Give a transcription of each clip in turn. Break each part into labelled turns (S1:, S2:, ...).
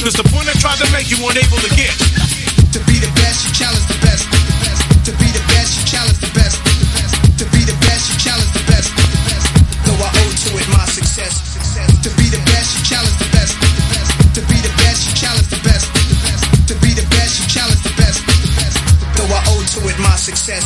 S1: Cause the point I tried to make you weren't able to get.
S2: To be the best, you challenge the best. To be the best, you challenge the best. To be the best, you challenge the best. Though I owe to it my success. To be the best, you challenge the best. To be the best, you challenge the best. To be the best, you challenge the best. Though I owe to it my success.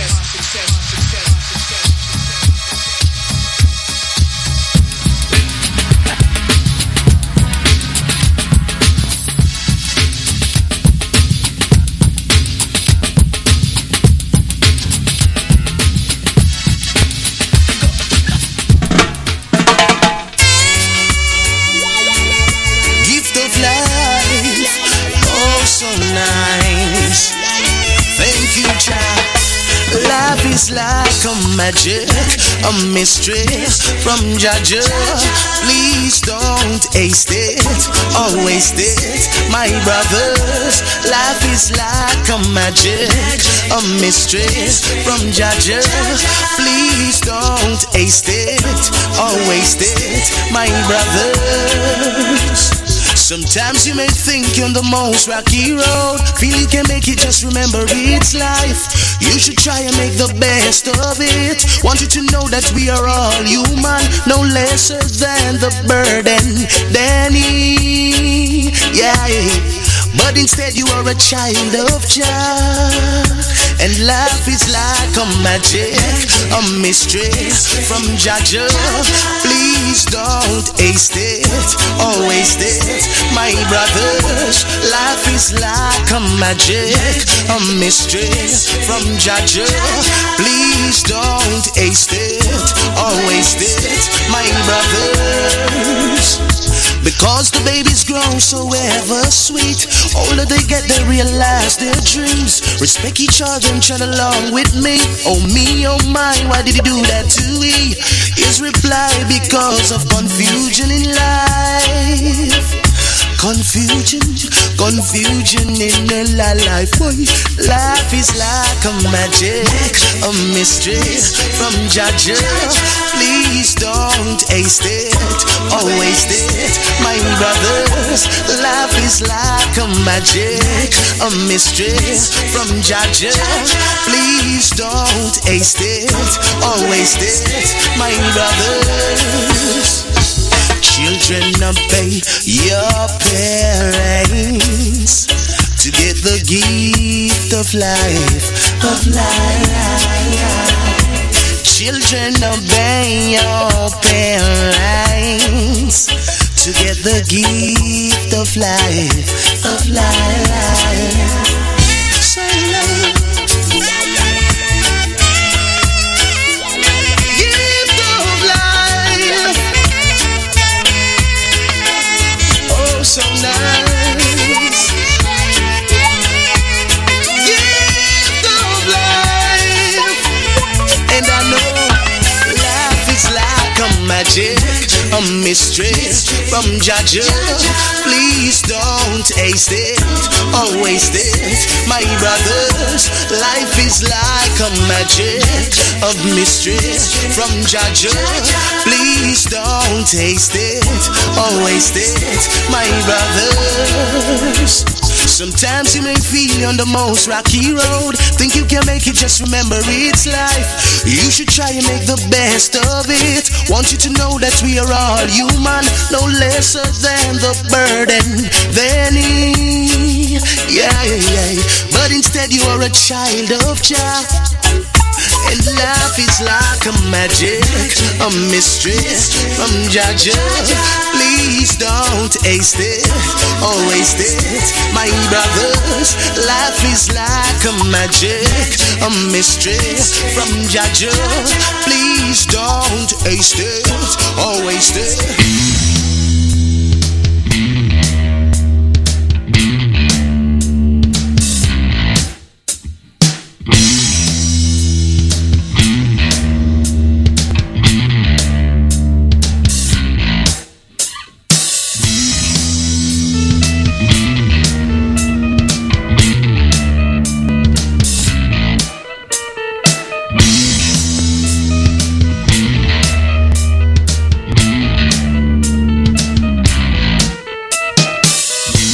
S3: It's like a magic, a mystery from Jaja. Please don't ace it, always it, my brothers. Life is like a magic, a mystery from Jaja. Please don't ace it, always it, my brothers. Sometimes you may think you're on the most rocky road, feel you can make it, just remember it's life. You should try and make the best of it. Want you to know that we are all human, no lesser than the burden Danny. Yeah, but instead you are a child of Jah. And life is like a magic, a mystery from Jaja. Please don't ace it, always it, my brothers. Life is like a magic, a mystery from Jaja. Please don't ace it, always it, my brothers. Because the babies grow so ever sweet, older they get, they realize their dreams. Respect each other and chant along with me. Oh me, oh my, why did he do that to me? His reply, because of confusion in life. Confusion in a life, boy. Life is like a magic, a mystery from Jaja. Please don't ace it, always it, my brothers. Life is like a magic, a mystery from Jaja. Please don't ace it, always it, my brothers. Children, obey your parents to get the gift of life, Children, obey your parents to get the gift of life, So love. So nice, gift of life. And I know life is like a magic, a mystery from Jaja. Please don't ace it, always it, my brothers. Life is like a magic, of mystery from Jaja. Please don't taste it, always it, my brothers. Sometimes you may feel you're on the most rocky road, think you can make it, just remember it's life. You should try and make the best of it. Want you to know that we are all human, no lesser than the burden than he. Yeah. But instead you are a child of Jah. And life is like a magic, a mystery from Jaja. Please don't ace it, always it, my brothers. Life is like a magic, a mystery from Jaja. Please don't ace it, always it.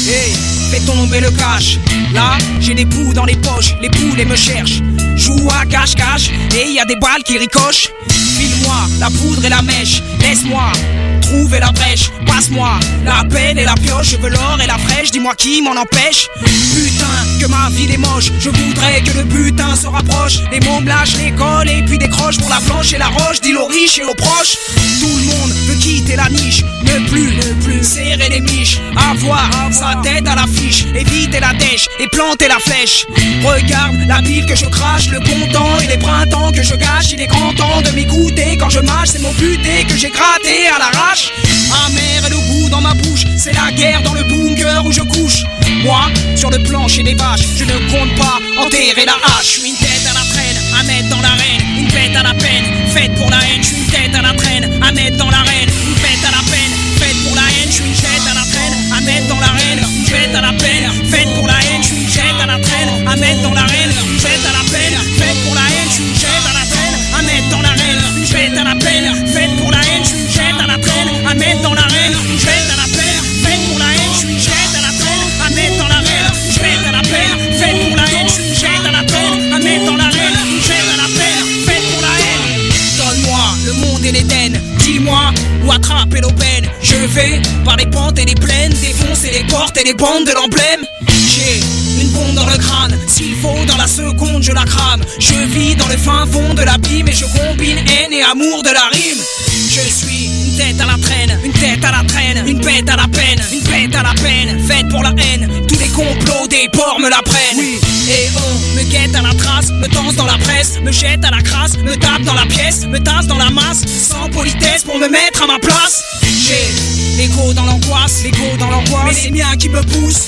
S4: Hey, fais tomber le cash. Là, j'ai des poux dans les poches, les poulets me cherchent. Joue à cache-cache, et y a des balles qui ricochent. File-moi la poudre et la mèche, laisse-moi trouver la brèche. Passe-moi la pelle et la pioche, je veux l'or et la fraîche, dis-moi qui m'en empêche. Putain, que ma ville est moche, je voudrais que le butin se rapproche. Les mots me lâchent l'école et puis décroche pour la planche et la roche. Dis-le aux riches et aux proches. Tout le monde veut quitter la niche, ne plus serrer les miches. Avoir sa tête à l'affiche, éviter la dèche et planter la flèche. Regarde la bile que je crache, le bon temps et les printemps que je gâche. Il est grand temps de m'écouter quand je mâche, c'est mon buté que j'ai gratté à l'arrache. Amer et le goût dans ma bouche, c'est la guerre dans le bunker où je couche. Moi, sur le plancher des vaches, je ne compte pas enterrer la hache. Je suis une tête à la traîne, à mettre dans l'arène, une bête à la peine, faite pour la haine. Je suis une tête à la traîne, à mettre dans l'arène, une bête à la peine, faite pour la haine. Je suis une tête à la traîne, à mettre dans l'arène, une bête à la peine, faite pour la haine. Je suis une tête à la traîne, à mettre dans l'arène, une bête à la peine, faite pour la haine. Je suis une tête à la traîne, à mettre dans l'arène, une bête à la peine, faite pour la haine. Je suis une tête à la traîne, à mettre dans l'arène, une bête à la peine, faite pour la haine. Je suis une tête à la traîne, à mettre dans l'arène, une bête à la peine, faite pour la haine. Je suis une tête à la traîne, à mettre dans l'arène, une bête à la peine, faite pour la haine. Donne-moi le monde et l'Éden, dis-moi où attraper l'aubaine. Je vais par les pentes et les plaines, défoncer les portes et les bandes de l'emblème. J'ai une bombe dans le crâne, s'il faut dans la seconde je la crame. Je vis dans le fin fond de l'abîme et je combine haine et amour de la rime. Je suis une tête à la traîne, une tête à la traîne, une bête à la peine, une bête à la peine, faite pour la haine. Tous les complots des porcs me la prennent. Oui. Et on me guette à la trace, me danse dans la presse, me jette à la crasse, me tape dans la pièce, me tasse dans la masse, sans politesse pour me mettre à ma place. J'ai l'ego dans l'angoisse, mais c'est bien qui me pousse.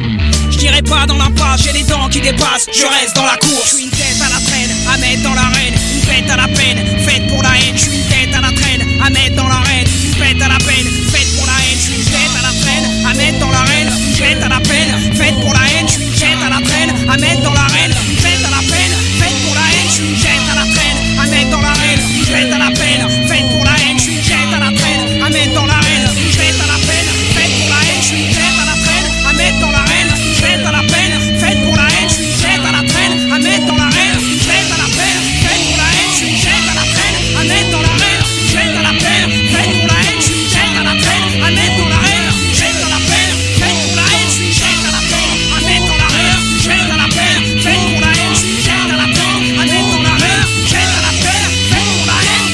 S4: Je dirais pas dans l'impasse, j'ai les dents qui dépassent, je reste dans la course. Je suis une tête à la traîne, à mettre dans l'arène, une bête à la peine, faite pour la haine. Je suis une tête à la traîne, à mettre dans l'arène, une bête à la peine, faite pour la haine. Je suis une tête à la traîne, à mettre dans l'arène, une bête à la peine, faite pour la haine. Je suis une tête à la traîne, à mettre dans l'arène, une bête à la peine, faite pour la haine. Je suis une tête à la traîne, à mettre dans l'arène, une bête à la peine, faite pour la haine. Je suis une tête à la traîne, à mettre dans l'arène, une bête à la peine, faite pour la haine. Je suis une tête à la traîne, à mettre dans l'arène, une bête à la peine, faite pour la haine. Je suis une tête à la traîne, à mettre dans l'arène, une bête à la peine, faite pour la haine. Je suis une tête à la traîne, à mettre dans l'arène, une bête à la peine, faite pour la haine. Je suis une tête à la traîne, à mettre dans l'arène, une bête à la peine, faite pour la haine. Je suis une tête à la traîne, à mettre dans l'arène, une bête à la peine, faite pour la haine. Je suis une tête à la traîne, à mettre dans l'arène, une bête à la peine, faite pour la haine.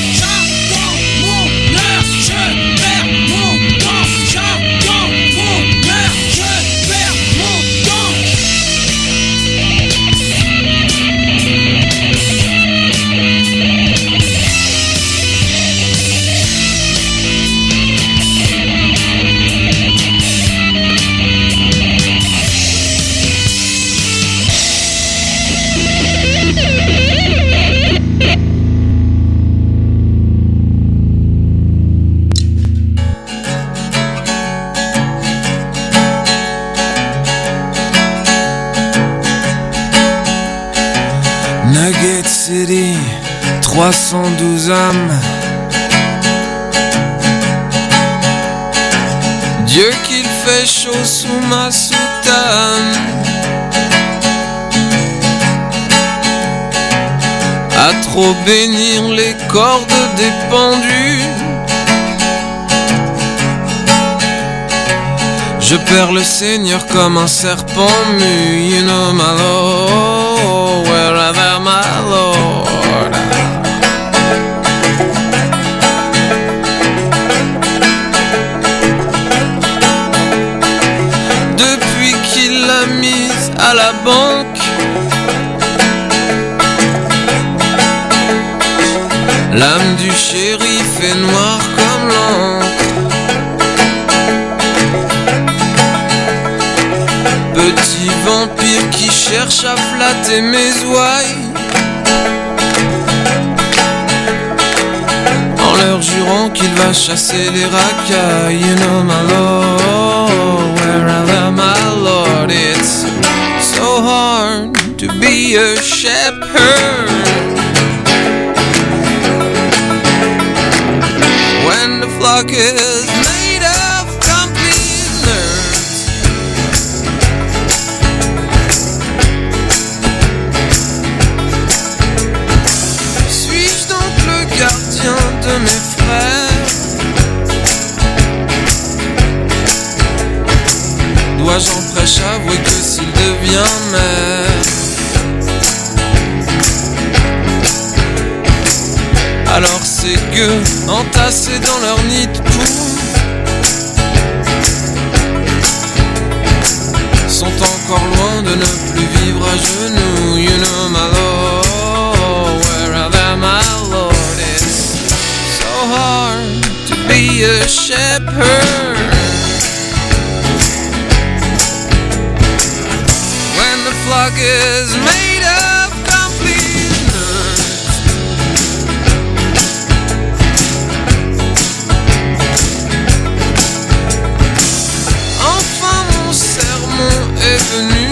S4: J'entends mon heure, je perds mon temps.
S5: Nugget City, 312 âmes. Dieu qu'il fait chaud sous ma soutane. À trop bénir les cordes des pendus. Je perds le Seigneur comme un serpent mu. You know my Lord, wherever my Lord. Depuis qu'il l'a mise à la banque, l'âme du shérif est noire comme l'encre. Petit vampire qui cherche à flatter mes ouailles, en leur jurant qu'il va chasser les racailles. You know my Lord, wherever my Lord. It's so hard to be a shepherd when the flock is made of complete nerds. Toi j'en prêche, avouer que s'il devient maire, alors ces gueux entassés dans leur nid de poux sont encore loin de ne plus vivre à genoux. You know my lord, wherever my lord, it's so hard to be a shepherd when the flock is made of complete nerds. Enfin mon sermon est venu.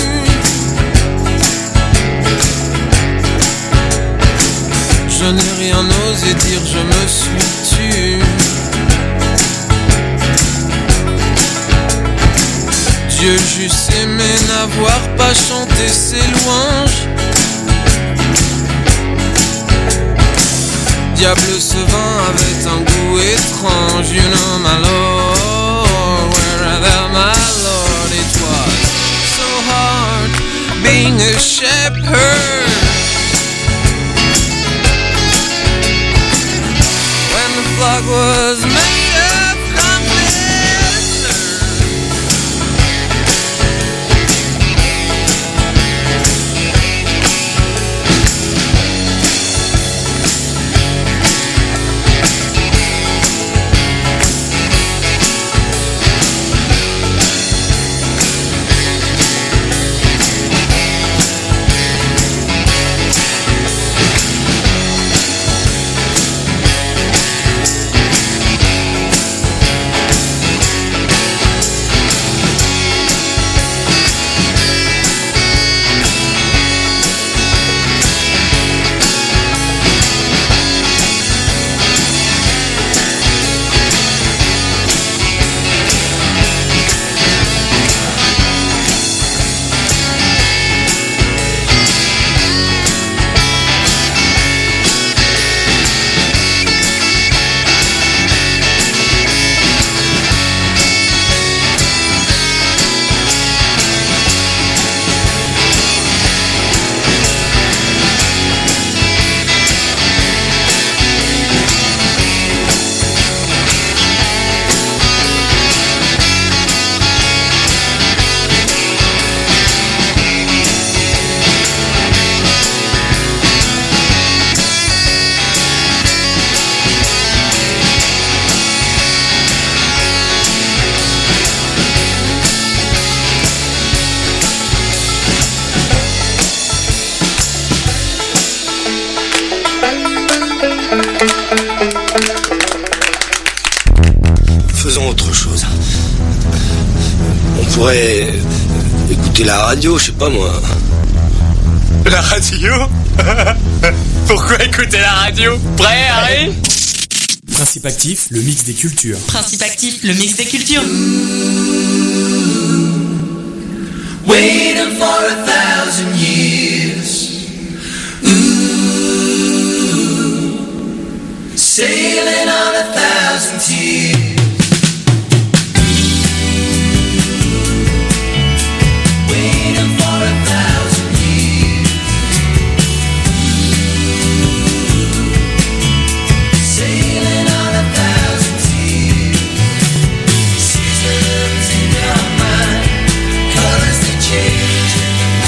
S5: Je n'ai rien osé dire, je me suis tu. Dieu j'eusse aimé n'avoir pas chanté ses louanges. Diable, ce vin avait un goût étrange. You know my lord, wherever my lord, it was so hard being a shepherd when the flock was made of complete nerds.
S6: Faisons autre chose. On pourrait écouter la radio, je sais pas moi.
S7: La radio? Pourquoi écouter la radio? Prêt, Harry?
S8: Principe actif, le mix des cultures.
S9: Principe actif, le mix des cultures.
S2: Waiting for 1,000 years. Ooh, sailing on 1,000 tears. Waiting for 1,000 years. Sailing on 1,000 tears. Seasons in your mind, colors they change.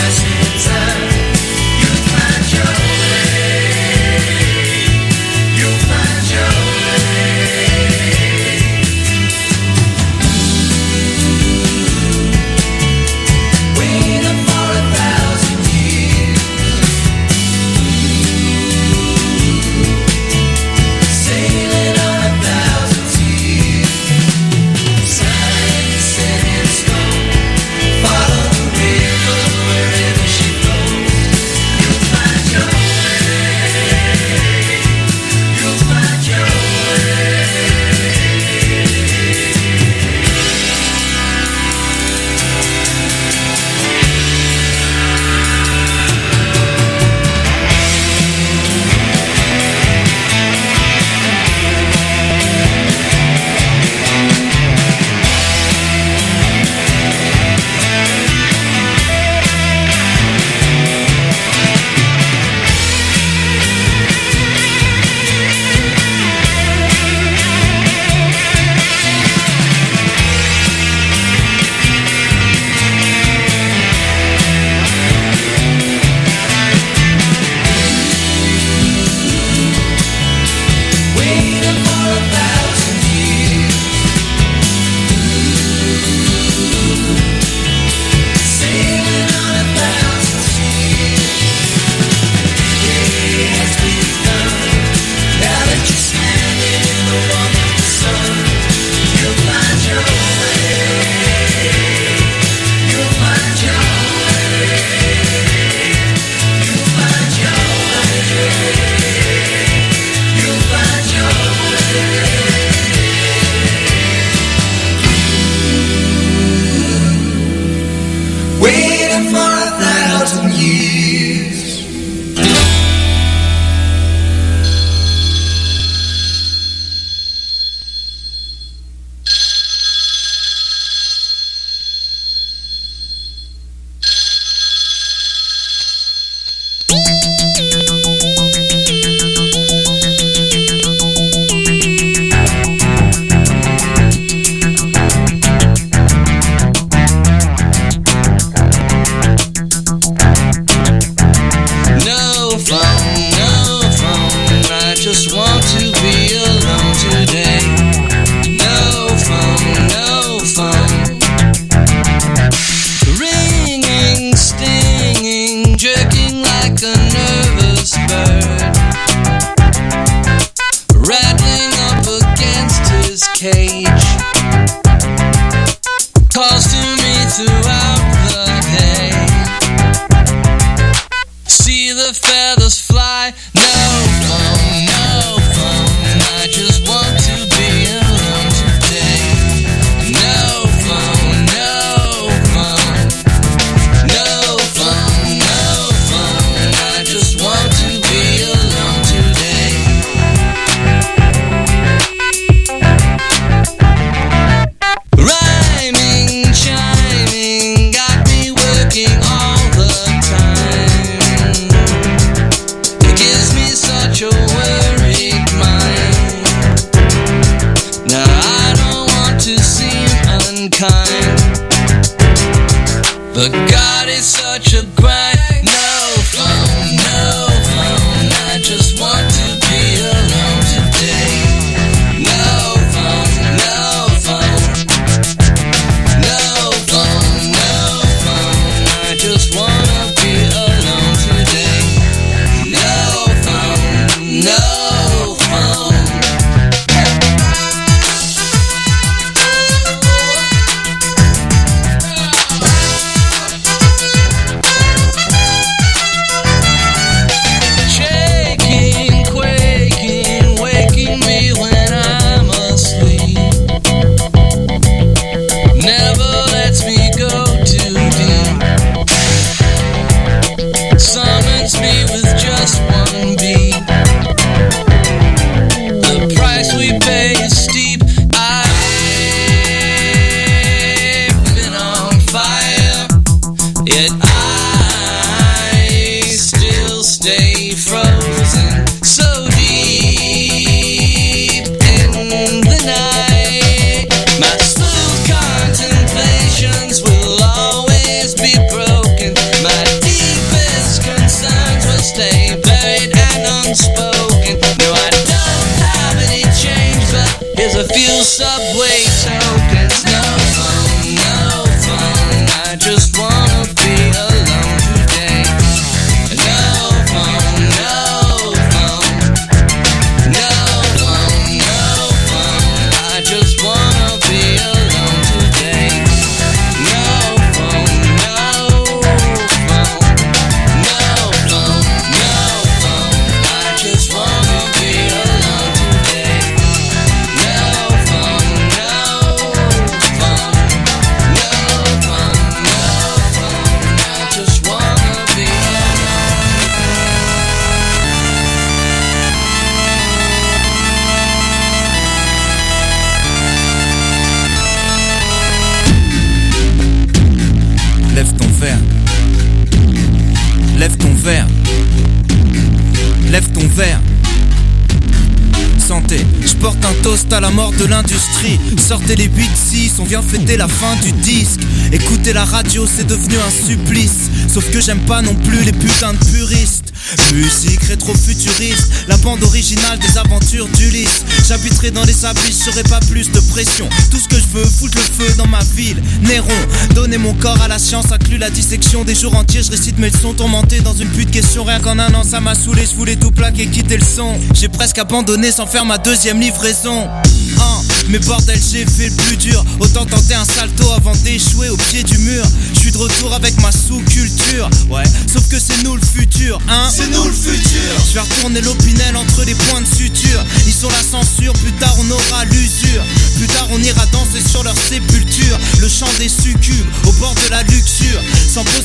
S10: À la mort de l'industrie, sortez les 8-6, on vient fêter la fin du disque. Écouter la radio c'est devenu un supplice. Sauf que j'aime pas non plus les putains de puristes. Musique rétro-futuriste, la bande originale des aventures d'Ulysse. J'habiterai dans les abysses, j'aurai pas plus de pression. Tout ce que je veux, foutre le feu dans ma ville. Néron, donner mon corps à la science inclut la dissection des jours entiers. Je récite mes leçons tourmentés dans une pluie de questions. Rien qu'en un an ça m'a saoulé, je voulais tout plaquer, quitter le son. J'ai presque abandonné sans faire ma deuxième livraison. Mais bordel j'ai fait le plus dur. Autant tenter un salto avant d'échouer au pied du mur. Je suis de retour avec ma sous-culture. Ouais, sauf que c'est nous le futur, hein.
S3: C'est nous le futur.
S10: Je vais retourner l'opinel entre les points de suture. Ils ont la censure, plus tard on aura l'usure. Plus tard on ira danser sur leur sépulture. Le chant des succubes, au bord de la luxure. Sans possibilité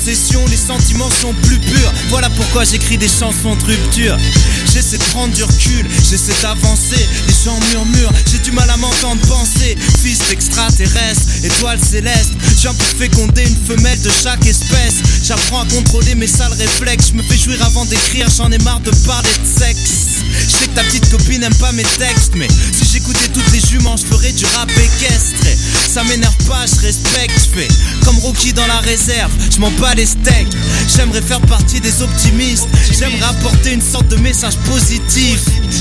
S10: possession, les sentiments sont plus purs. Voilà pourquoi j'écris des chansons de rupture. J'essaie de prendre du recul, j'essaie d'avancer. Les gens murmurent, j'ai du mal à m'entendre penser. Fils d'extraterrestre, étoile céleste, je viens pour féconder une femelle de chaque espèce. J'apprends à contrôler mes sales réflexes. Je me fais jouir avant d'écrire, j'en ai marre de parler de sexe. Je sais que ta petite copine aime pas mes textes, mais si j'écoutais toutes les juments, je ferais du rap équestre. Ça m'énerve pas, je respecte, je fais comme Rocky dans la réserve, je m'en bats les steaks. J'aimerais faire partie des optimistes, j'aimerais apporter une sorte de message positif.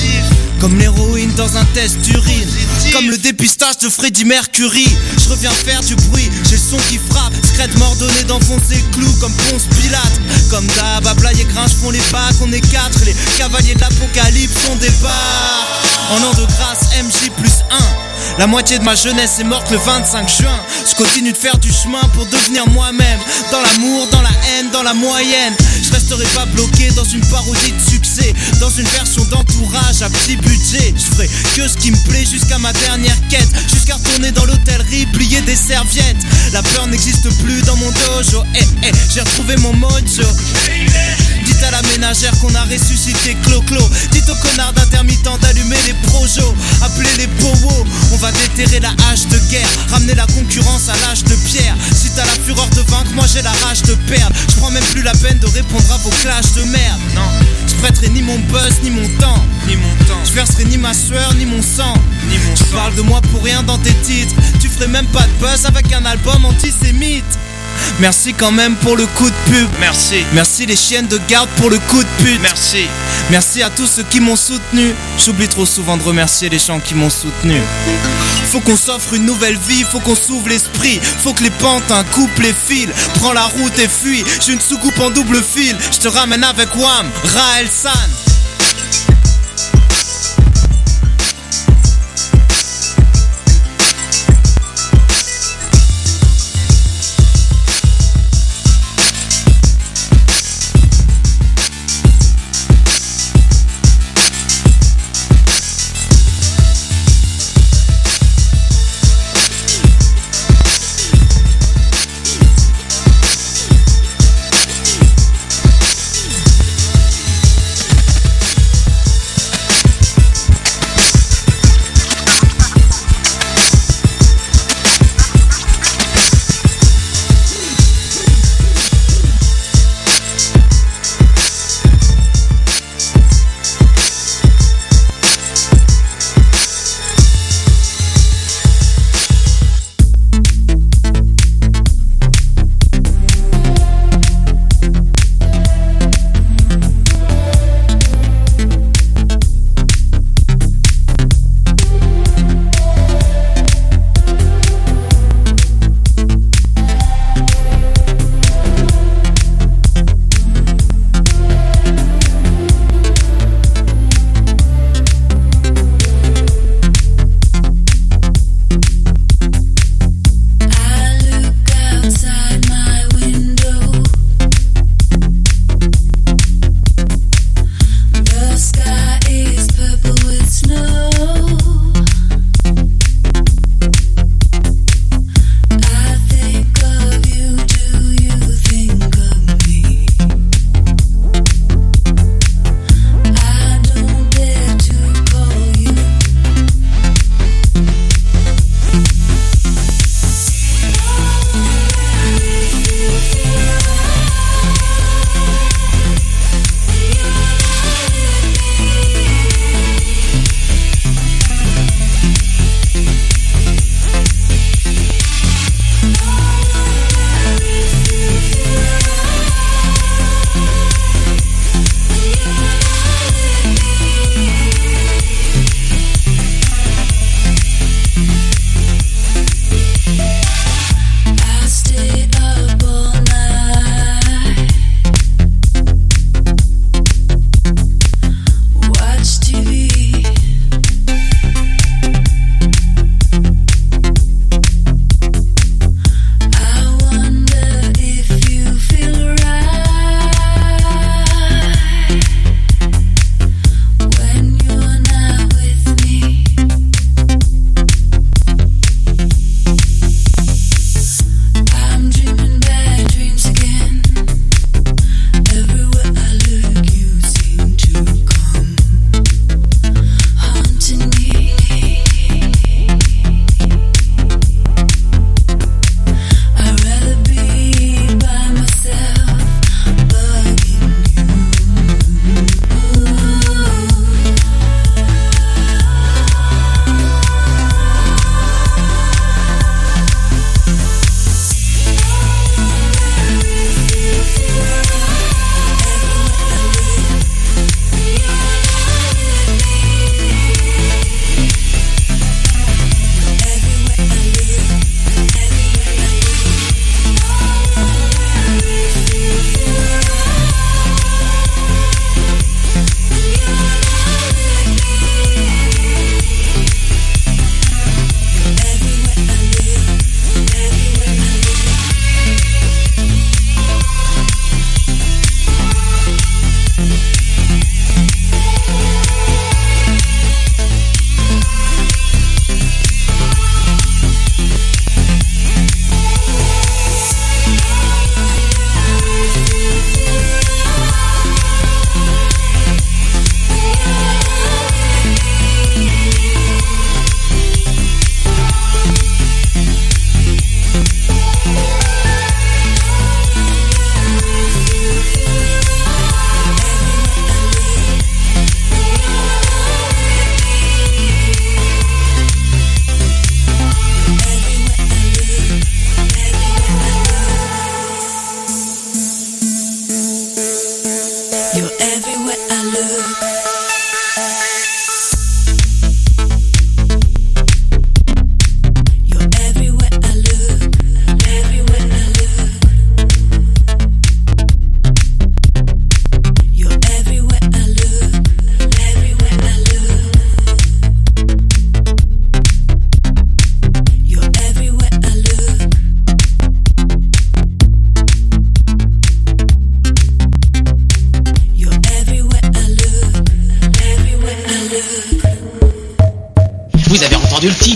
S10: Comme l'héroïne dans un test d'urine, comme le dépistage de Freddie Mercury. Je reviens faire du bruit, j'ai le son qui frappe. Scred m'ordonné d'enfoncer le clou comme Ponce Pilate. Comme d'hab, Ablaye et Gringe font les bacs, on est 4. Les cavaliers de l'apocalypse sont départ. En an de grâce, MJ plus 1. La moitié de ma jeunesse est morte le 25 juin. Je continue de faire du chemin pour devenir moi-même. Dans l'amour, dans la haine, dans la moyenne. Je resterai pas bloqué dans une parodie de succès, dans une version d'entourage à petit budget. Je ferai que ce qui me plaît jusqu'à ma dernière quête, jusqu'à retourner dans l'hôtellerie, plier des serviettes. La peur n'existe plus dans mon dojo. J'ai retrouvé mon mojo. Dites à la ménagère qu'on a ressuscité Clo-Clo. Dites aux connards d'intermittents d'allumer les projos. Appelez les powos. On va déterrer la hache de guerre, ramener la concurrence à l'âge de pierre. Si t'as la fureur de vaincre, moi j'ai la rage de perdre. Je prends même plus la peine de répondre à vos clashs de merde. Non, je prêterai ni mon buzz, ni mon temps. Je verserai ni ma sueur, ni mon sang. Tu parles de moi pour rien dans tes titres. Tu ferais même pas de buzz avec un album antisémite. Merci quand même pour le coup de pub.
S11: Merci.
S10: Merci les chiennes de garde pour le coup de pute.
S11: Merci.
S10: Merci à tous ceux qui m'ont soutenu. J'oublie trop souvent de remercier les gens qui m'ont soutenu. Faut qu'on s'offre une nouvelle vie, faut qu'on s'ouvre l'esprit. Faut que les pantins coupent les fils. Prends la route et fuis. J'ai une soucoupe en double fil. Je te ramène avec Wham, Raël San.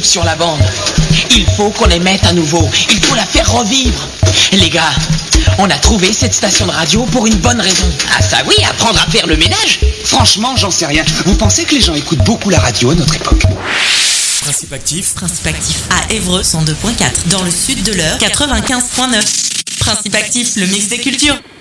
S11: sur la bande. Il faut qu'on les mette à nouveau. Il faut la faire revivre. Les gars, on a trouvé cette station de radio pour une bonne raison.
S12: Ah ça oui, apprendre à faire le ménage. Franchement, j'en sais rien. Vous pensez que les gens écoutent beaucoup la radio à notre époque?
S8: Principe actif.
S9: Principe actif à Évreux 102.4. Dans le sud de l'Eure 95.9. Principe actif, le mix des cultures.